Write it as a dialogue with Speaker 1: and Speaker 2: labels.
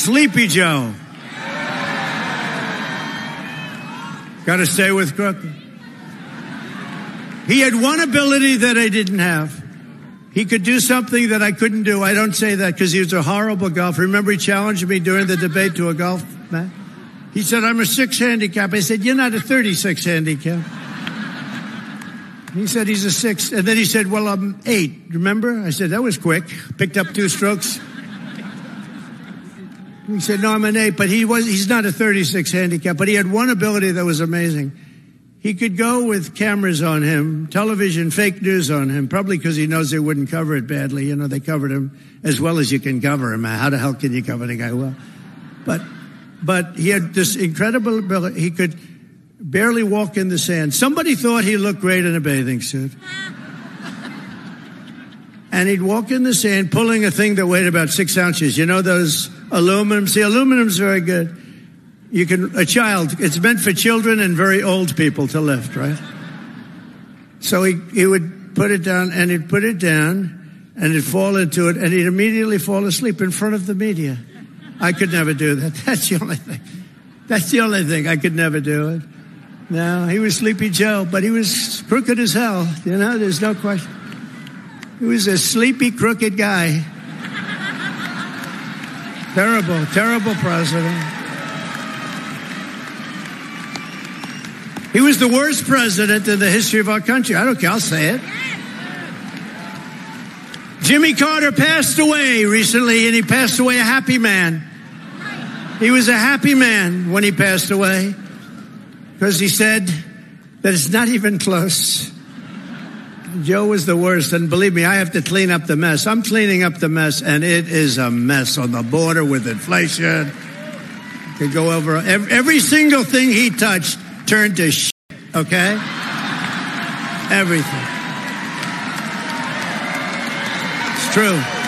Speaker 1: Sleepy Joe. Got to stay with Crooked. He had one ability that I didn't have. He could do something that I couldn't do. I don't say that because he was a horrible golfer. Remember, he challenged me during the debate to a golf match? He said, I'm a 6 handicap. I said, you're not a 36 handicap. He said, he's a 6. And then he said, well, I'm 8. Remember? I said, that was quick. Picked up 2 strokes. He said, no, I'm an 8. But he's not a 36 handicap. But he had one ability that was amazing. He could go with cameras on him, television, fake news on him, probably because he knows they wouldn't cover it badly. You know, they covered him as well as you can cover him. How the hell can you cover the guy well? But he had this incredible ability. He could barely walk in the sand. Somebody thought he looked great in a bathing suit. And he'd walk in the sand pulling a thing that weighed about 6 ounces. You know those aluminum? See, aluminum's very good. It's meant for children and very old people to lift, right? So he would put it down, and he'd put it down, and he'd fall into it, and he'd immediately fall asleep in front of the media. I could never do that. That's the only thing. I could never do it. No, he was Sleepy Joe, but he was crooked as hell. You know, there's no question. He was a sleepy, crooked guy. Terrible, terrible president. He was the worst president in the history of our country. I don't care. I'll say it. Jimmy Carter passed away recently, and he passed away a happy man. He was a happy man when he passed away because he said that it's not even close. Joe was the worst, and believe me, I have to clean up the mess. I'm cleaning up the mess, and it is a mess on the border with inflation. Could go over every single thing he touched. Turned to shit, okay? Everything. It's true.